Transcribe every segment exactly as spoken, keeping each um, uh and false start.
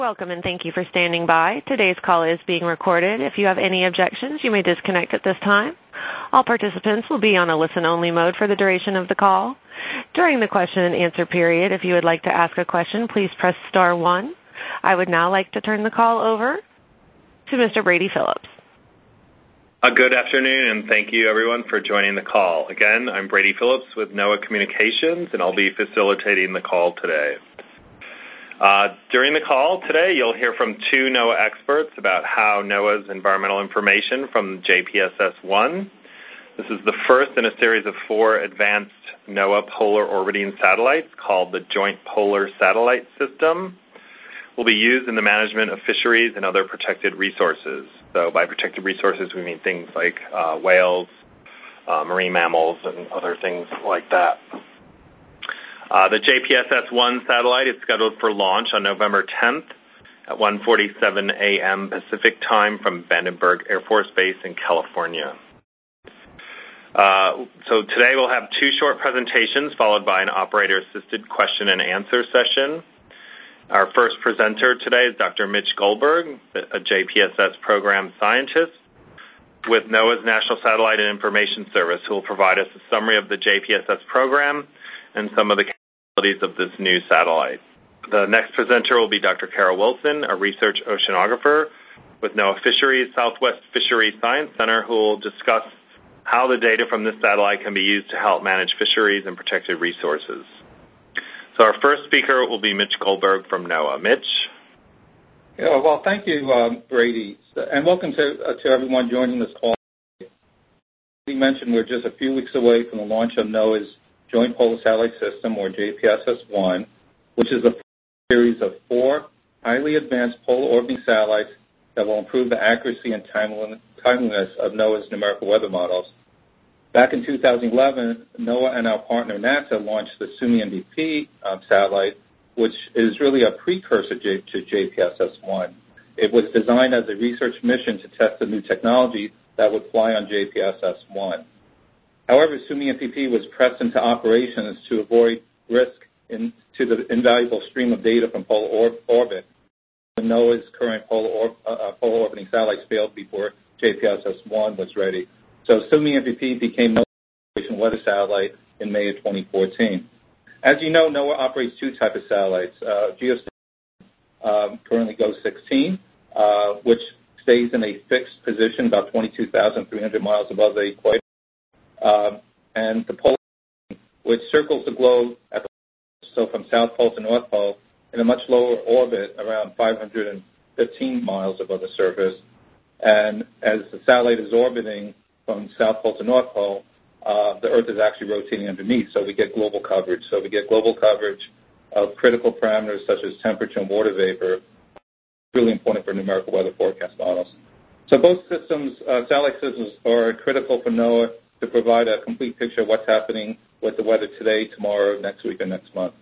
Welcome and thank you for standing by. Today's call is being recorded. If you have any objections, you may disconnect at this time. All participants will be on a listen-only mode for the duration of the call. During the question and answer period, if you would like to ask a question, please press star one. I would now like to turn the call over to Mister Brady Phillips. Uh, good afternoon, and thank you, everyone, for joining the call. Again, I'm Brady Phillips with NOAA Communications, and I'll be facilitating the call today. Uh, during the call today, you'll hear from two NOAA experts about how NOAA's environmental information from J P S S one, this is the first in a series of four advanced NOAA polar orbiting satellites called the Joint Polar Satellite System, will be used in the management of fisheries and other protected resources. So by protected resources, we mean things like uh, whales, uh, marine mammals, and other things like that. Uh, the J P S S one satellite is scheduled for launch on November tenth at one forty-seven a.m. Pacific time from Vandenberg Air Force Base in California. Uh, so today we'll have two short presentations followed by an operator-assisted question and answer session. Our first presenter today is Doctor Mitch Goldberg, a J P S S program scientist with NOAA's National Satellite and Information Service, who will provide us a summary of the J P S S program and some of the capabilities of this new satellite. The next presenter will be Doctor Carol Wilson, a research oceanographer with NOAA Fisheries Southwest Fisheries Science Center, who will discuss how the data from this satellite can be used to help manage fisheries and protected resources. So our first speaker will be Mitch Goldberg from NOAA. Mitch? Yeah, well, thank you, uh, Brady, and welcome to, uh, to everyone joining this call. We mentioned we're just a few weeks away from the launch of NOAA's Joint Polar Satellite System, or J P S S one, which is a series of four highly advanced polar orbiting satellites that will improve the accuracy and timeliness of NOAA's numerical weather models. Back in two thousand eleven, NOAA and our partner NASA launched the SUMI N V P um, satellite, which is really a precursor to J P S S one. It was designed as a research mission to test the new technology that would fly on J P S S one. However, SUMI N V P was pressed into operations to avoid risk in, to the invaluable stream of data from polar or, orbit. NOAA's current polar, or, uh, polar orbiting satellites failed before J P S S one was ready. So SUMI N V P became NOAA's weather satellite in May of twenty fourteen. As you know, NOAA operates two types of satellites. Uh, geostation, um, currently GOES sixteen, uh, which stays in a fixed position about twenty-two thousand three hundred miles above the equator. Um, and the polar, which circles the globe at the so from South Pole to North Pole in a much lower orbit, around five hundred fifteen miles above the surface. And as the satellite is orbiting from South Pole to North Pole, uh, the Earth is actually rotating underneath, so we get global coverage. So we get global coverage of critical parameters such as temperature and water vapor, really important for numerical weather forecast models. So both systems, uh, satellite systems, are critical for NOAA to provide a complete picture of what's happening with the weather today, tomorrow, next week, or next month.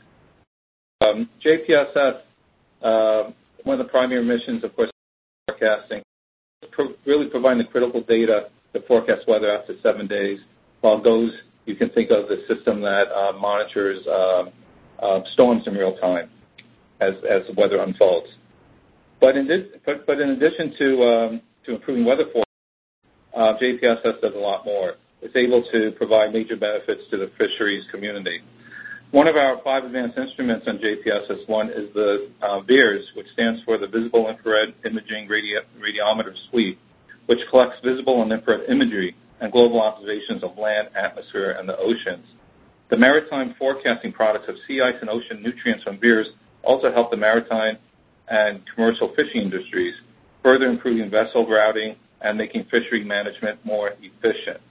Um, J P S S, uh, one of the primary missions, of course, is forecasting, pro- really providing the critical data to forecast weather after seven days. While GOES, you can think of the system that uh, monitors uh, uh, storms in real time as, as the weather unfolds. But in, this, but, but in addition to, um, to improving weather forecasting, uh, J P S S does a lot more. It's able to provide major benefits to the fisheries community. One of our five advanced instruments on J P S S one is the uh, VIIRS, which stands for the Visible Infrared Imaging Radi- Radiometer Suite, which collects visible and infrared imagery and global observations of land, atmosphere, and the oceans. The maritime forecasting products of sea ice and ocean nutrients from VIIRS also help the maritime and commercial fishing industries, further improving vessel routing and making fishery management more efficient.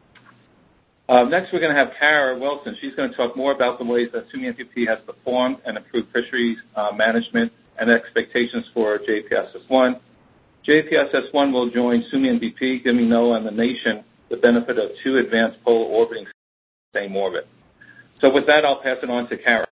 Uh, next, we're going to have Kara Wilson. She's going to talk more about the ways that SUMI N V P has performed and improved fisheries uh, management and expectations for J P S S one. J P S S one will join SUMI N V P, giving NOAA and the nation the benefit of two advanced polar orbiting systems in the same orbit. So with that, I'll pass it on to Kara.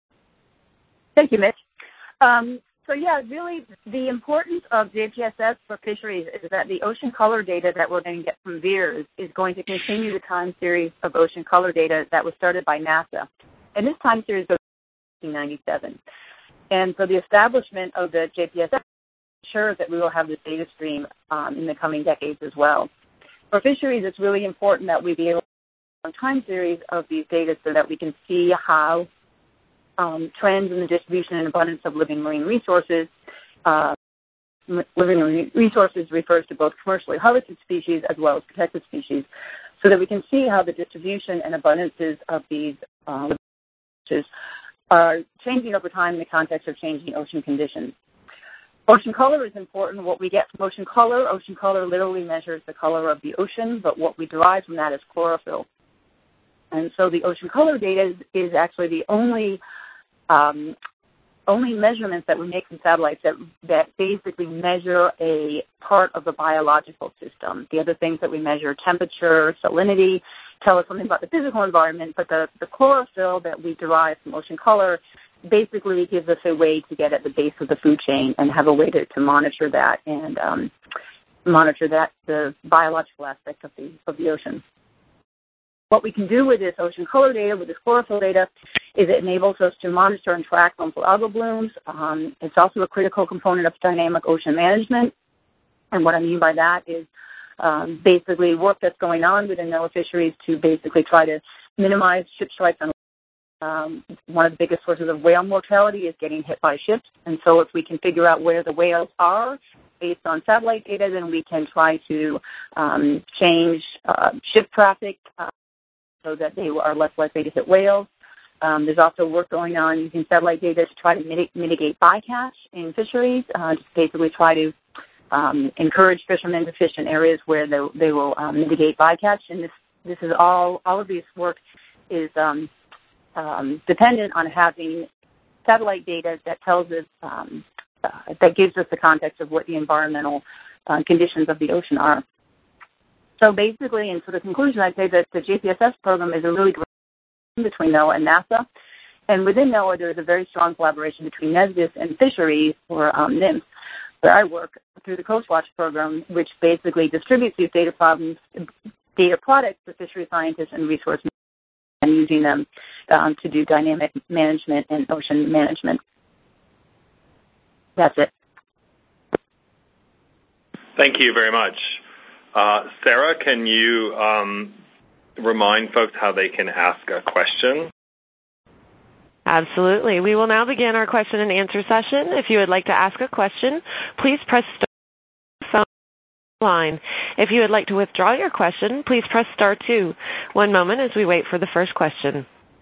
Thank you, Mitch. Um, So yeah, really the importance of J P S S for fisheries is that the ocean color data that we're going to get from VIIRS is going to continue the time series of ocean color data that was started by NASA. And this time series goes to nineteen ninety-seven. And so the establishment of the J P S S ensures that we will have this data stream um, in the coming decades as well. For fisheries, it's really important that we be able to have a time series of these data so that we can see how um, trends in the distribution and abundance of living marine resources. Uh, living marine resources refers to both commercially harvested species as well as protected species, so that we can see how the distribution and abundances of these uh, species are changing over time in the context of changing ocean conditions. Ocean color is important. What we get from ocean color, ocean color literally measures the color of the ocean, but what we derive from that is chlorophyll. And so the ocean color data is, is actually the only um, only measurements that we make from satellites that, that basically measure a part of the biological system. The other things that we measure, temperature, salinity, tell us something about the physical environment, but the, the chlorophyll that we derive from ocean color basically gives us a way to get at the base of the food chain and have a way to, to monitor that and um, monitor that, the biological aspect of the, of the ocean. What we can do with this ocean color data, with this chlorophyll data, is it enables us to monitor and track harmful algal blooms. Um, it's also a critical component of dynamic ocean management. And what I mean by that is um, basically work that's going on within NOAA fisheries to basically try to minimize ship strikes on Um, one of the biggest sources of whale mortality is getting hit by ships. And so if we can figure out where the whales are based on satellite data, then we can try to um, change uh, ship traffic uh, so that they are less likely to hit whales. Um, there's also work going on using satellite data to try to mitig- mitigate bycatch in fisheries, uh, to basically try to um, encourage fishermen to fish in areas where they, they will um, mitigate bycatch. And this, this is all, all of this work is um, Um, dependent on having satellite data that tells us, um, uh, that gives us the context of what the environmental uh, conditions of the ocean are. So basically, and for the conclusion, I'd say that the J P S S program is a really great between NOAA and NASA. And within NOAA, there is a very strong collaboration between NESDIS and fisheries, or um, NIMS, where I work through the Coast Watch program, which basically distributes these data problems, data products for fishery scientists and resource managers, and using them um, to do dynamic management and ocean management. That's it. Thank you very much. Uh, Sarah, can you um, remind folks how they can ask a question? Absolutely. We will now begin our question and answer session. If you would like to ask a question, please press star line. If you would like to withdraw your question, please press star two. One moment as we wait for the first question.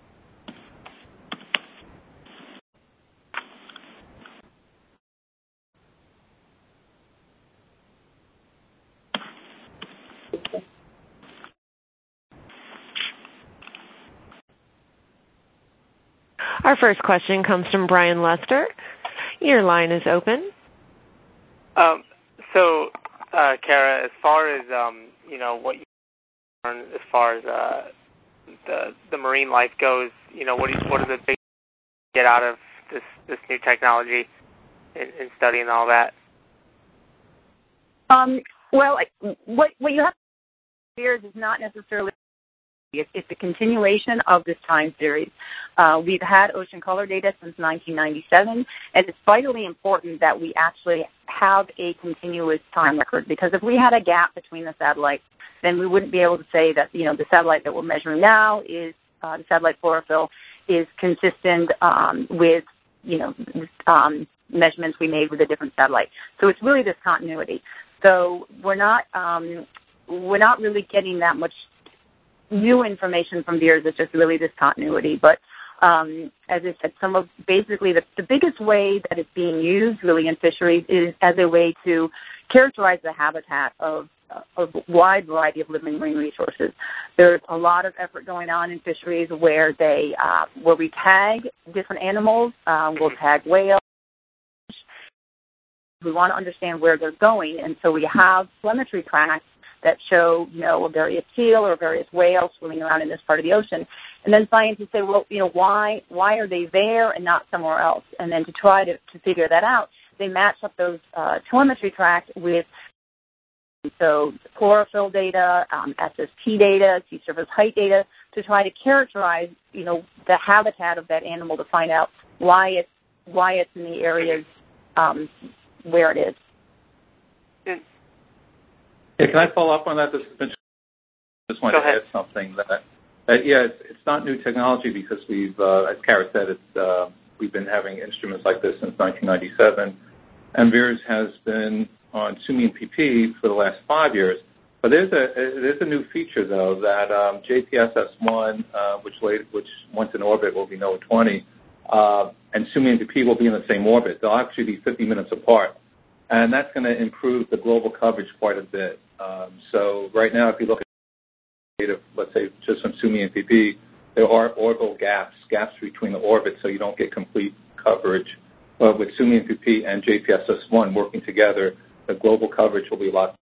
Our first question comes from Brian Lester. Your line is open. Um, so, uh, Kara, as far as, um, you know, what you learned as far as uh, the the marine life goes, you know, what, do you, what are the big get out of this, this new technology in, in studying all that? Um, well, what, what you have to hear is not necessarily It's, it's a continuation of this time series. Uh, we've had ocean color data since nineteen ninety-seven, and it's vitally important that we actually have a continuous time record, because if we had a gap between the satellites, then we wouldn't be able to say that, you know, the satellite that we're measuring now is, uh, the satellite chlorophyll is consistent um, with, you know, um, measurements we made with a different satellite. So it's really this continuity. So we're not, um, we're not really getting that much new information from VIIRS. It's just really this continuity. But um, as I said, some of basically the, the biggest way that it's being used really in fisheries is as a way to characterize the habitat of, of a wide variety of living marine resources. There's a lot of effort going on in fisheries where they uh, where we tag different animals. Um, we'll tag whales. We want to understand where they're going, and so we have telemetry tracks that show, you know, a various seal or various whales swimming around in this part of the ocean. And then scientists say, well, you know, why why are they there and not somewhere else? And then to try to, to figure that out, they match up those uh, telemetry tracks with, so chlorophyll data, um, S S T data, sea surface height data, to try to characterize, you know, the habitat of that animal to find out why it's why it's in the areas um, where it is. Yeah, can I follow up on that? This has been just wanted to add something that, that yeah, it's, it's not new technology because we've, uh, as Kara said, it's, uh, we've been having instruments like this since nineteen ninety-seven, and VIIRS has been on SUMI and P P for the last five years. But there's a there's a new feature though that um, J P S S one, uh, which later, which once in orbit will be NOAA twenty, uh, and SUMI and P P will be in the same orbit. They'll actually be fifty minutes apart, and that's going to improve the global coverage quite a bit. Um, so right now, if you look at data, let's say just from SUMI and P P, there are orbital gaps, gaps between the orbits, so you don't get complete coverage. But with SUMI and P P and J P S S one working together, the global coverage will be a lot.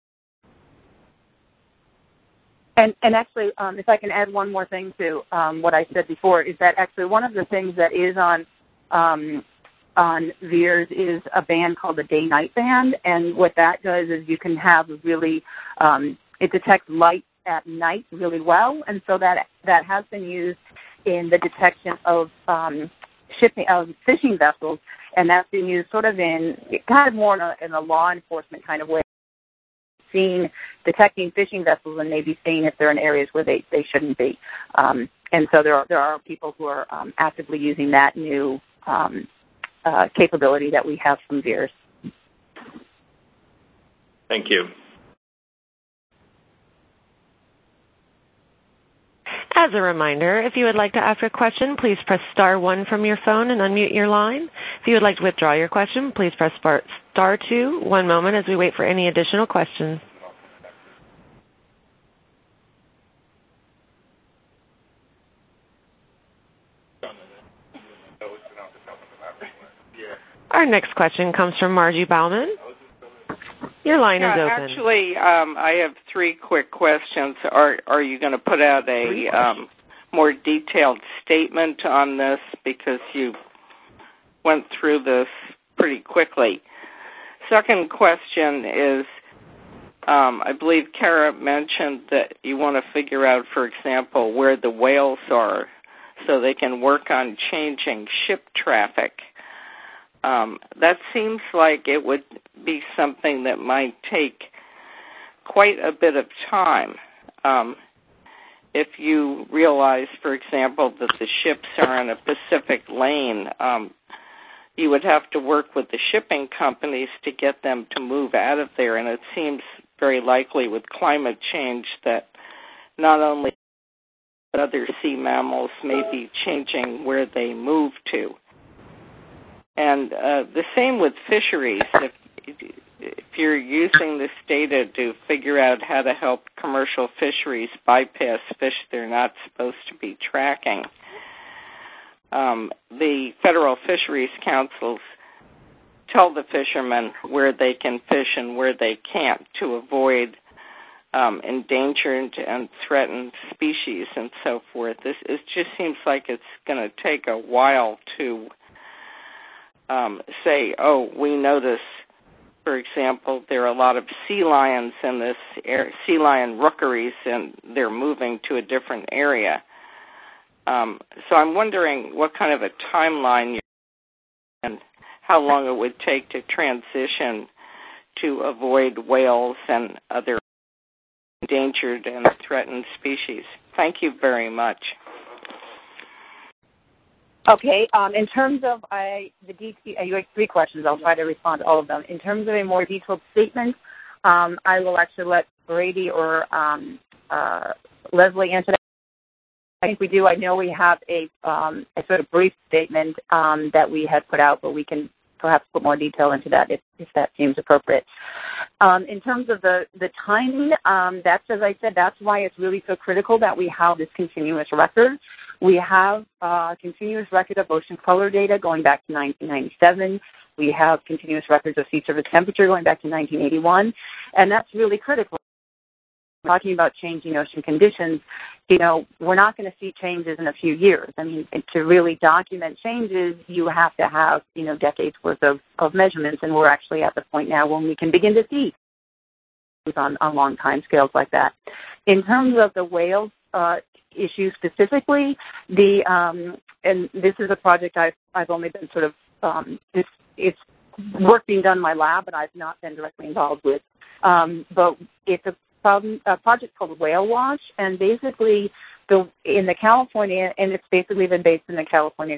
And, and actually, um, if I can add one more thing to um, what I said before, is that actually one of the things that is on um, on VIIRS is a band called the day-night band, and what that does is you can have a really, um, it detects light at night really well, and so that that has been used in the detection of um, shipping of fishing vessels, and that's been used sort of in kind of more in a, in a law enforcement kind of way, seeing, detecting fishing vessels and maybe seeing if they're in areas where they, they shouldn't be. Um, and so there are, there are people who are um, actively using that new um, uh, capability that we have from VIIRS. Thank you. As a reminder, if you would like to ask a question, please press star one from your phone and unmute your line. If you would like to withdraw your question, please press star two. One moment as we wait for any additional questions. Our next question comes from Margie Bauman. Your line yeah, is open. Actually, um, I have three quick questions. Are are you going to put out a um, more detailed statement on this because you went through this pretty quickly? Second question is, um, I believe Kara mentioned that you want to figure out, for example, where the whales are so they can work on changing ship traffic. Um, that seems like it would be something that might take quite a bit of time. Um, if you realize, for example, that the ships are in a Pacific lane, um, you would have to work with the shipping companies to get them to move out of there, and it seems very likely with climate change that not only but other sea mammals may be changing where they move to. And uh, the same with fisheries. If, if you're using this data to figure out how to help commercial fisheries bypass fish they're not supposed to be tracking, um, the federal fisheries councils tell the fishermen where they can fish and where they can't to avoid um, endangered and threatened species and so forth. This it just seems like it's going to take a while to Um, say, oh, we notice, for example, there are a lot of sea lions in this air, sea lion rookeries, and they're moving to a different area. Um, so I'm wondering what kind of a timeline you're and how long it would take to transition to avoid whales and other endangered and threatened species. Thank you very much. Okay, um, in terms of I, the D T, uh, you have three questions. I'll try to respond to all of them. In terms of a more detailed statement, um, I will actually let Brady or um, uh, Leslie answer that. I think we do. I know we have a, um, a sort of brief statement um, that we had put out, but we can perhaps put more detail into that if, if that seems appropriate. Um, in terms of the, the timing, um, that's, as I said, that's why it's really so critical that we have this continuous record. We have a continuous record of ocean color data going back to nineteen ninety-seven. We have continuous records of sea surface temperature going back to nineteen eighty-one, and that's really critical. Talking about changing ocean conditions, you know, we're not going to see changes in a few years. I mean, to really document changes, you have to have, you know, decades worth of, of measurements, and we're actually at the point now when we can begin to see on, on long time scales like that. In terms of the whales uh, issue specifically, the um, and this is a project I've, I've only been sort of um, it's, it's work being done in my lab, but I've not been directly involved with. Um, but it's a, problem, a project called Whale Watch, and basically the in the California, and it's basically been based in the California,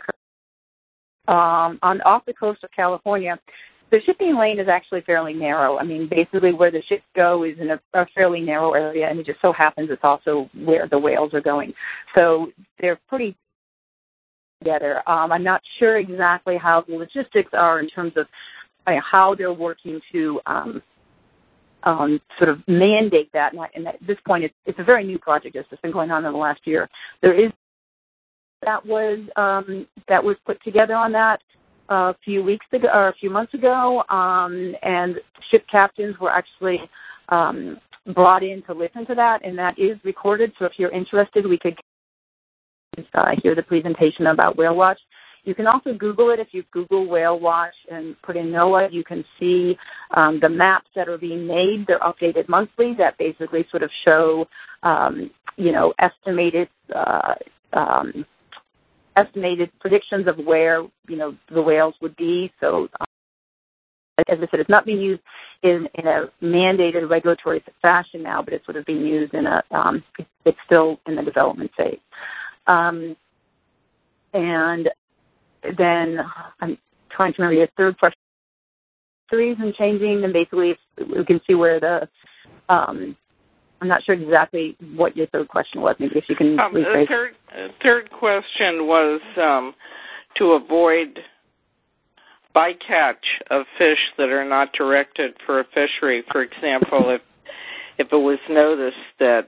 um, on off the coast of California. The shipping lane is actually fairly narrow. I mean, basically where the ships go is in a, a fairly narrow area, and it just so happens it's also where the whales are going. So they're pretty together. Um, I'm not sure exactly how the logistics are in terms of uh, how they're working to um, um, sort of mandate that. And, I, and at this point, it's, it's a very new project. It's been going on in the last year. There is that was um, that was put together on that a few weeks ago or a few months ago, um, and ship captains were actually um, brought in to listen to that, and that is recorded. So if you're interested, we could uh, hear the presentation about Whale Watch. You can also Google it. If you Google Whale Watch and put in NOAA, you can see um, the maps that are being made. They're updated monthly that basically sort of show, um, you know, estimated uh, um, estimated predictions of where, you know, the whales would be. So, um, as I said, it's not being used in, in a mandated regulatory fashion now, but it's sort of being used in a, um, it's still in the development phase. Um, and then I'm trying to remember your third question. The reason changing, and basically we can see where the, um, I'm not sure exactly what your third question was. Maybe if you can um, rephrase. The third, uh, third question was um, to avoid bycatch of fish that are not directed for a fishery. For example, if if it was noticed that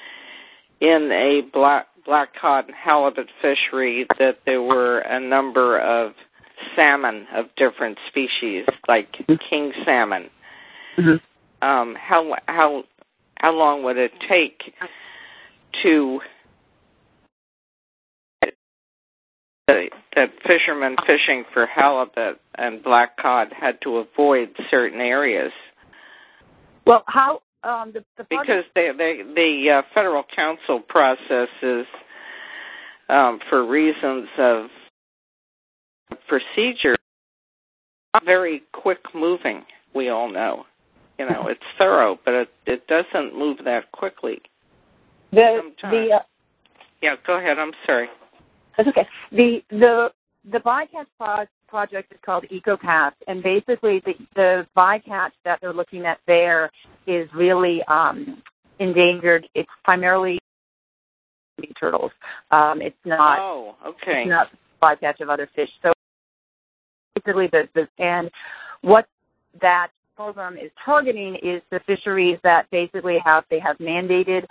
in a black black cod and halibut fishery that there were a number of salmon of different species, like mm-hmm. king salmon, mm-hmm. um, how how How long would it take to that fishermen fishing for halibut and black cod had to avoid certain areas? Well, how um, the, the because they, they, the uh, federal council process is um, for reasons of procedure not very quick moving. We all know. You know, it's thorough, but it, it doesn't move that quickly. The, the, uh, yeah, go ahead. I'm sorry. That's okay. The the the bycatch pro- project is called EcoCast, and basically the, the bycatch that they're looking at there is really um, endangered. It's primarily turtles. Um, it's not. Oh, okay. It's not bycatch of other fish. So basically, the, the and what that program is targeting is the fisheries that basically have they have mandated,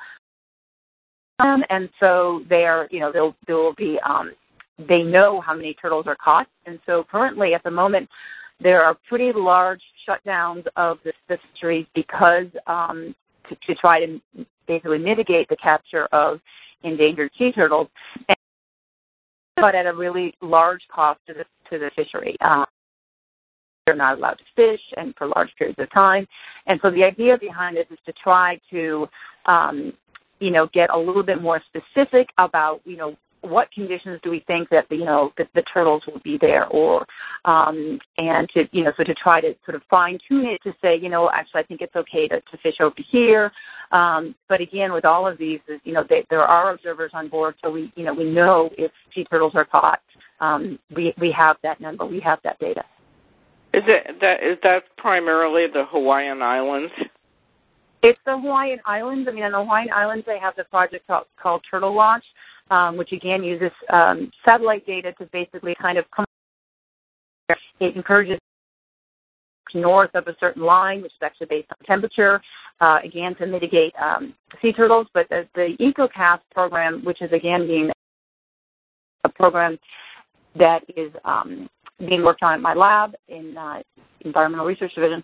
um, and so they are you know they'll there will be um, they know how many turtles are caught, and so currently at the moment there are pretty large shutdowns of the fisheries because um, to, to try to basically mitigate the capture of endangered sea turtles, and, but at a really large cost to the to the fishery. Um, they're not allowed to fish and for large periods of time. And so the idea behind this is to try to, um, you know, get a little bit more specific about, you know, what conditions do we think that, the, you know, that the turtles will be there or, um, and to, you know, so to try to sort of fine tune it to say, you know, actually I think it's okay to, to fish over here. Um, but again, with all of these, you know, they, there are observers on board. So we, you know, we know if sea turtles are caught, um, we, we have that number, we have that data. Is it that is that primarily the Hawaiian Islands? It's the Hawaiian Islands. I mean, on the Hawaiian Islands, they have the project called, called Turtle Watch, um, which again uses um, satellite data to basically kind of come. It encourages north of a certain line, which is actually based on temperature, uh, again to mitigate um, sea turtles. But the, the EcoCast program, which is again being a program that is um, being worked on at my lab in uh, Environmental Research Division,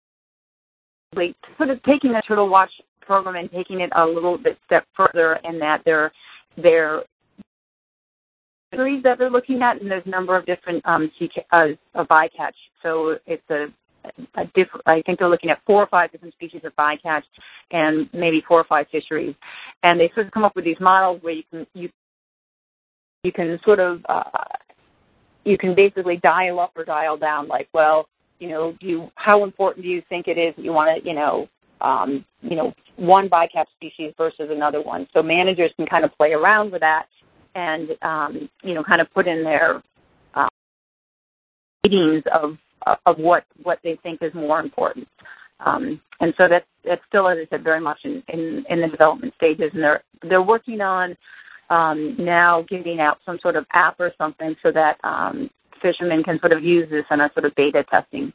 sort of taking the Turtle Watch program and taking it a little bit step further in that they're, they're fisheries that they're looking at, and there's a number of different um, uh, bycatch. So it's a, a different, I think they're looking at four or five different species of bycatch and maybe four or five fisheries. And they sort of come up with these models where you can, you, you can sort of uh, you can basically dial up or dial down, like, well, you know, do you, how important do you think it is that you want to, you know, um, you know, one BiCAP species versus another one. So managers can kind of play around with that and, um, you know, kind of put in their uh, ratings of of what, what they think is more important. Um, and so that's, that's still, as I said, very much in, in, in the development stages. And they're, they're working on um, now getting out some sort of app or something so that um, fishermen can sort of use this in a sort of beta testing.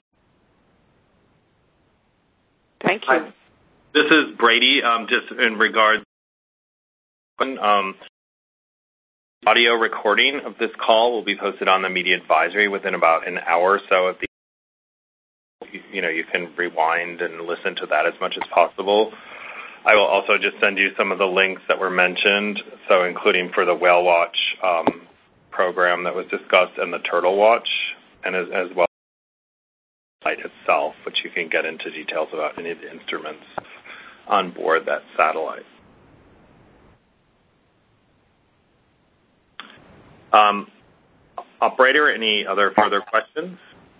Thank you. Hi. This is Brady. Um, just in regards, um, audio recording of this call will be posted on the media advisory within about an hour or so of the you know, you can rewind and listen to that as much as possible. I will also just send you some of the links that were mentioned, so including for the Whale Watch um, program that was discussed and the Turtle Watch, and as, as well as the satellite itself, which you can get into details about any of the instruments on board that satellite. Um, operator, any other further questions?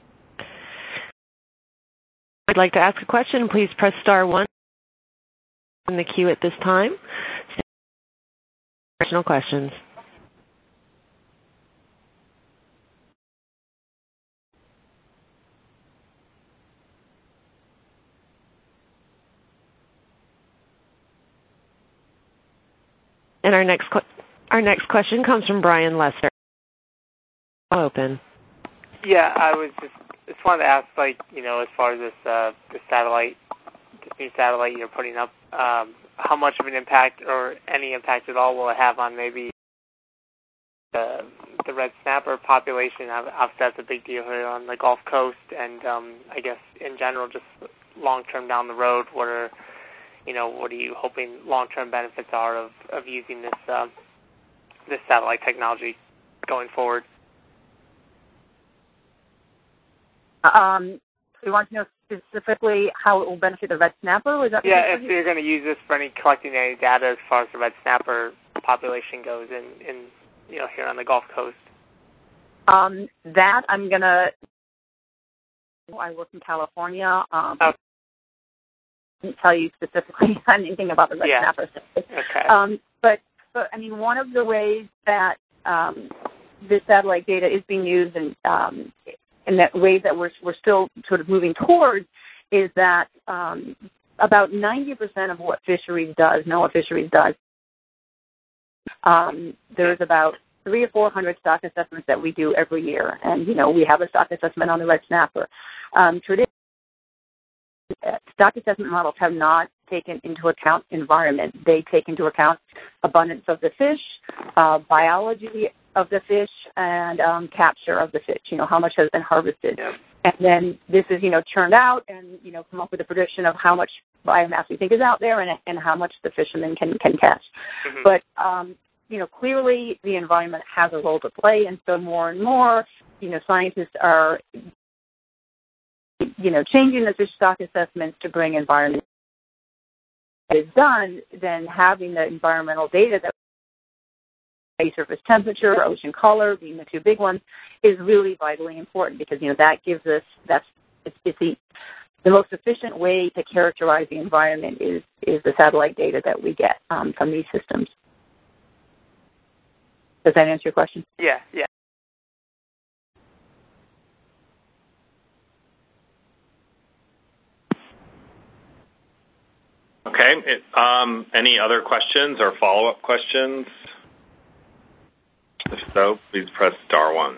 I'd like to ask a question. Please press star one in the queue at this time. Additional questions. And our next our next question comes from Brian Lester. Open. Yeah, I was just just wanted to ask, like, you know, as far as this uh, this satellite, this new satellite you're putting up, um, how much of an impact or any impact at all will it have on maybe the the red snapper population? Obviously, that's a big deal here on the Gulf Coast, and um, I guess in general, just long term down the road, what are you know what are you hoping long term benefits are of, of using this uh, this satellite technology going forward? Um, so you want to know specifically how it will benefit the red snapper? Was that yeah, if you're going to use this for any collecting any data as far as the red snapper population goes in, in you know, here on the Gulf Coast. Um, that I'm going to, I work in California. Um, oh. I can't tell you specifically anything about the red yeah. snapper. Okay. Um, but, but, I mean, one of the ways that um, this satellite data is being used and um, and that ways that we're, we're still sort of moving towards is that um, about ninety percent of what fisheries does, NOAA Fisheries does, um, there's about three or four hundred stock assessments that we do every year. And, you know, we have a stock assessment on the red snapper. Um, traditionally, stock assessment models have not taken into account environment. They take into account abundance of the fish, uh, biology of the fish, and um, capture of the fish, you know, how much has been harvested. Yeah. And then this is, you know, churned out and, you know, come up with a prediction of how much biomass we think is out there and, and how much the fishermen can, can catch. Mm-hmm. But, um, you know, clearly the environment has a role to play, and so more and more, you know, scientists are, you know, changing the fish stock assessments to bring environment is done, then having the environmental data that surface temperature, ocean color being the two big ones, is really vitally important because, you know, that gives us, that's, it's, it's the, the most efficient way to characterize the environment is, is the satellite data that we get um, from these systems. Does that answer your question? Yeah, yeah. Okay. It, um, any other questions or follow-up questions? If so, please press star one.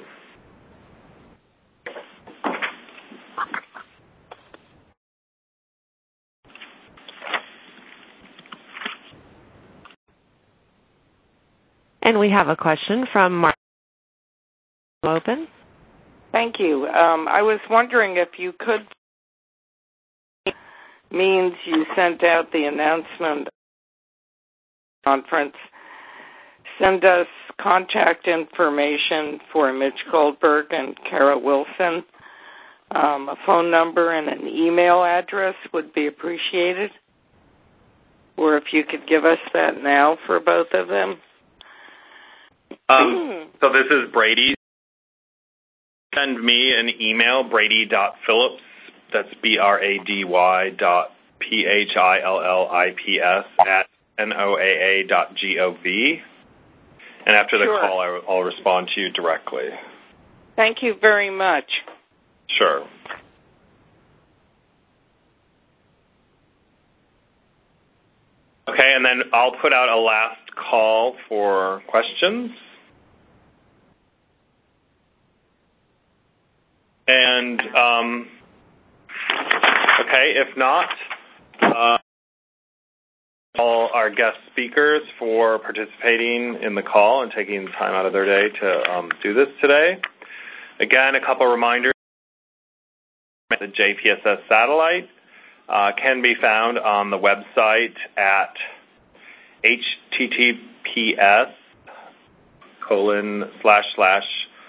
And we have a question from Mark. Open. Thank you. Um, I was wondering if you could, means you sent out the announcement conference, send us contact information for Mitch Goldberg and Kara Wilson. Um, a phone number and an email address would be appreciated. Or if you could give us that now for both of them. Um, so this is Brady. send me an email, brady.phillips, that's B R A D Y dot P H I L L I P S at N O A A dot gov. And after the Sure. call, I, I'll respond to you directly. Thank you very much. Sure. Okay, and then I'll put out a last call for questions. And, um, okay, if not, uh, all our guest speakers for participating in the call and taking time out of their day to um, do this today. Again, a couple reminders. The J P S S satellite uh, can be found on the website at https colon slash slash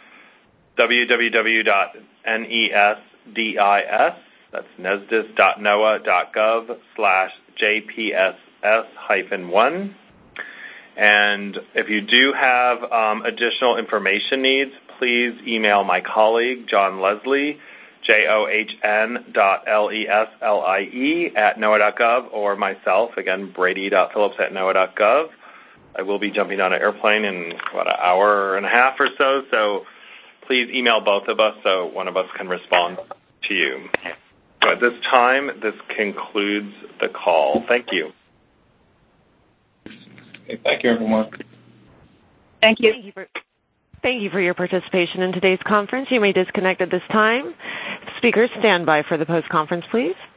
www dot nesdis, that's nesdis dot noaa dot gov slash jpss hyphen one. And if you do have um, additional information needs, please email my colleague, John Leslie, J O H N dot L E S L I E at noaa dot gov, or myself, again, brady.phillips at noaa dot gov. I will be jumping on an airplane in, what, an hour and a half or so, so please email both of us so one of us can respond to you. So at this time, this concludes the call. Thank you. Okay, thank you, everyone. Thank you. Thank you, for, thank you for your participation in today's conference. You may disconnect at this time. Speakers, stand by for the post-conference, please.